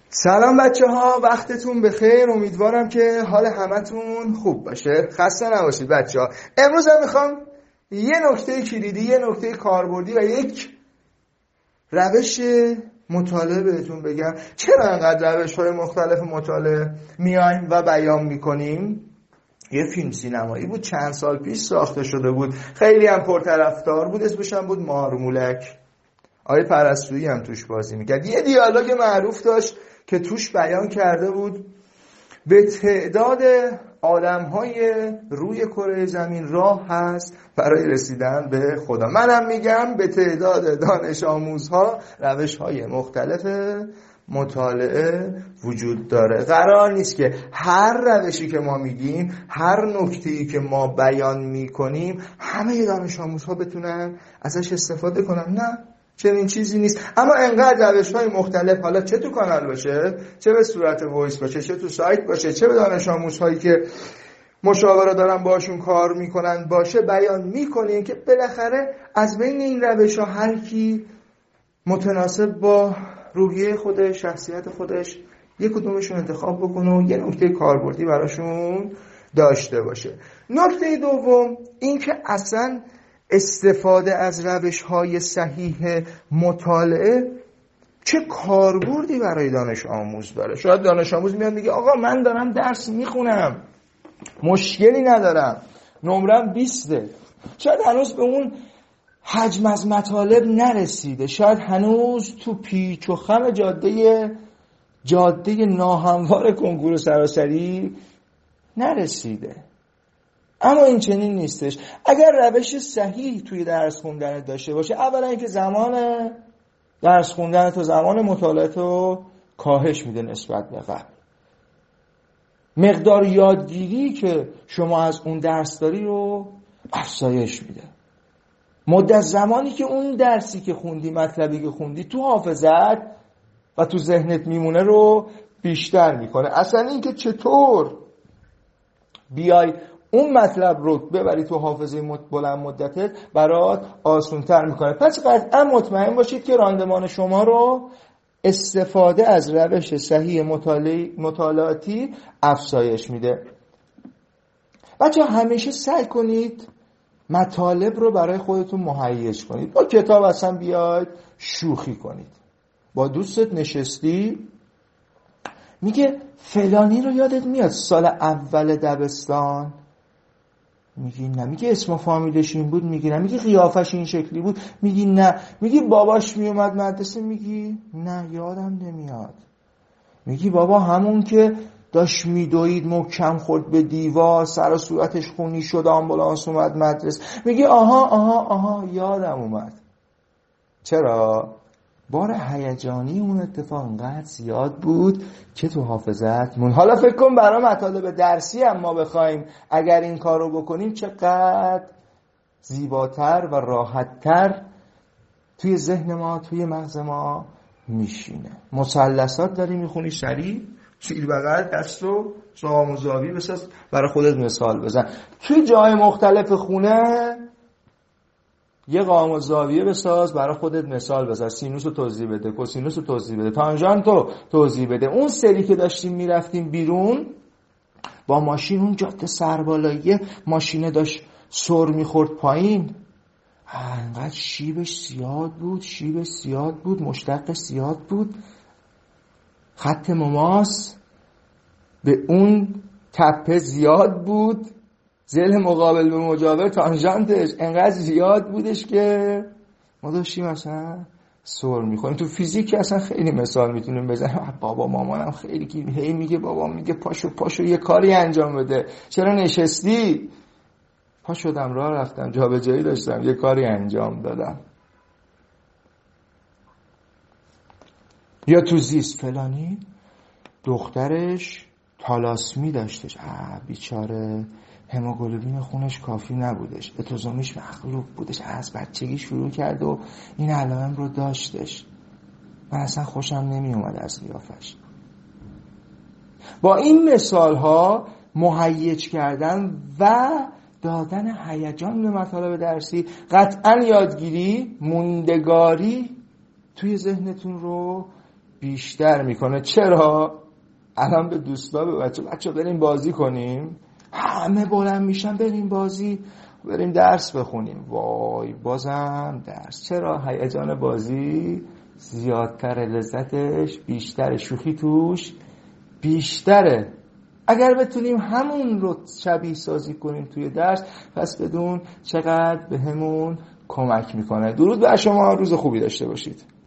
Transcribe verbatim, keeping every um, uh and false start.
سلام بچه ها، وقتتون بخیر. امیدوارم که حال همتون خوب باشه. خسته نباشید بچه ها. امروز هم میخوام یه نکته کلیدی، یه نکته کاربردی و یک روش مطالعه بهتون بگم. چرا انقدر روش های مختلف مطالعه میایم و بیان میکنیم؟ یه فیلم سینمایی بود چند سال پیش ساخته شده بود، خیلی هم پرطرفدار بود، اسمش هم بود مارمولک. آقای پرستویی هم توش بازی میکرد. یه دیالوگ معروف داشت که توش بیان کرده بود به تعداد آدم‌های روی کره زمین راه هست برای رسیدن به خدا. منم میگم به تعداد دانش آموزها روش‌های مختلف مطالعه وجود داره. قرار نیست که هر روشی که ما میگیم، هر نکته‌ای که ما بیان میکنیم، همه دانش آموزها بتونن ازش استفاده کنن. نه، چنین چیزی نیست. اما انقدر روش‌های مختلف، حالا چه تو کانال باشه، چه به صورت وایس باشه، چه تو سایت باشه، چه به دانش آموزهایی که مشاوره دارن باشون کار میکنن باشه، بیان میکنیم که بالاخره از بین این روش‌ها هر کی متناسب با روحیه خودش، شخصیت خودش، یک کدومشون انتخاب بکنه و یه نکته کاربردی براشون داشته باشه. نکته دوم این که اصلا استفاده از روش‌های صحیح مطالعه چه کاربردی برای دانش آموز داره. شاید دانش آموز میاد میگه آقا من دارم درس میخونم، مشکلی ندارم، نمرم بیسته. شاید هنوز به اون حجم از مطالب نرسیده، شاید هنوز تو پیچ و خم جاده جاده ناهموار کنکور سراسری نرسیده. اما این چنین نیستش. اگر روش صحیح توی درس خوندن داشته باشه، اولا اینکه زمان درس خوندن تو، زمان مطالعه تو کاهش میده نسبت به قبل. مقدار یادگیری که شما از اون درس داری رو افزایش میده. مدت زمانی که اون درسی که خوندی، مطلبی که خوندی تو حافظت و تو ذهنت میمونه رو بیشتر میکنه. اصلا این که چطور بیای اون مطلب رو ببری تو حافظه بلند مدتت برات آسان‌تر میکنه. پس قطعا مطمئن باشید که راندمان شما رو استفاده از روش صحیح مطالعاتی افزایش میده. بچه همیشه سعی کنید مطالب رو برای خودتون مهیج کنید. با کتاب اصلا بیاید شوخی کنید. با دوستت نشستی میگه فلانی رو یادت میاد سال اول دبستان؟ میگی نه. میگه اسم و فامیلش این بود؟ میگی نه. میگی قیافش این شکلی بود؟ میگی نه. میگی باباش میومد مدرسه؟ میگی نه یادم نمیاد. میگی بابا همون که داشت میدوید محکم خورد به دیوار، سر و صورتش خونی شد، آمبولانس اومد مدرسه. میگی آها آها آها یادم اومد. چرا؟ بار هیجانی اون اتفاق انقدر زیاد بود که تو حافظت مون. حالا فکر کن برای مطالب درسی هم ما بخوایم اگر این کار رو بکنیم چقدر زیباتر و راحتتر توی ذهن ما، توی مغز ما میشینه. مثلثات داری میخونی سریع، چیل بغل دست رو سوام و زاویه بساز، برای خودت مثال بزن. توی جای مختلف خونه یه قائم الزاویه بساز، برای خودت مثال بزن. سینوس رو توضیح بده، کوسینوس رو توضیح بده، تانژانت رو توضیح بده. اون سری که داشتیم میرفتیم بیرون با ماشین، اون جاده سربالایی، ماشینه داشت سر میخورد پایین، انقدر شیبش زیاد بود، شیبش زیاد بود، مشتق زیاد بود، خط مماس به اون تپه زیاد بود، ضلع مقابل به مجاور تانژانتش انقدر زیاد بودش که ما داشتیم مثلا سر میخوریم. تو فیزیک اصلا خیلی مثال میتونیم بزنیم. بابا مامانم خیلی که هی میگه بابا میگه پاشو پاشو یه کاری انجام بده، چرا نشستی؟ پا شدم راه رفتم، جا به جایی داشتم، یه کاری انجام دادم. یا تو زیست فلانی دخترش تالاسمی داشتش، آه بیچاره هموگلوبین خونش کافی نبودش، اتوزومیش مخلوق بودش، از بچگی شروع کرد و این علائم رو داشتش. من اصلا خوشم نمی اومد از قیافش. با این مثال ها مهیج کردن و دادن هیجان به مطالب درسی قطعا یادگیری، موندگاری توی ذهنتون رو بیشتر میکنه. چرا؟ الان به دوستا به بچه بچه بریم بازی کنیم، همه بلند میشن بریم بازی، بریم درس بخونیم. وای بازم درس. چرا؟ هیجان بازی زیادتر، لذتش بیشتره، شوخی توش بیشتره. اگر بتونیم همون رو شبیه سازی کنیم توی درس، پس بدون چقدر به همون کمک میکنه. درود بر شما، روز خوبی داشته باشید.